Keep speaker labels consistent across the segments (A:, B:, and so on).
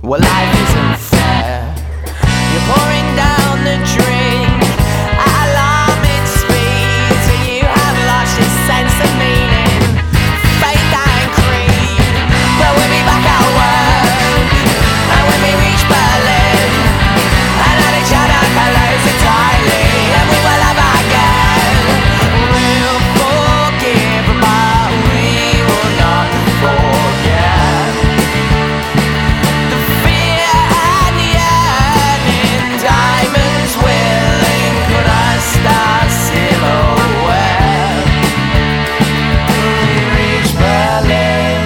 A: Well, life isn't fair. You're pouring down the drink at alarming speed till you have lost your sense of meaning. Faith and creed. But we'll be back at work, and when we reach Berlin, and at each other close it tightly, and we will have again. We'll forgive, but we will not forget. The fear and yearning, diamonds willing, could I start silhouette? We reach Berlin.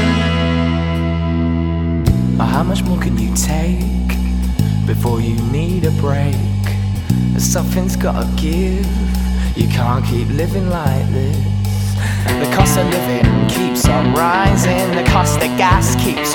A: How much more can you take before you need a break? Something's gotta give. You can't keep living like this. The cost of living keeps on rising. The cost of gas keeps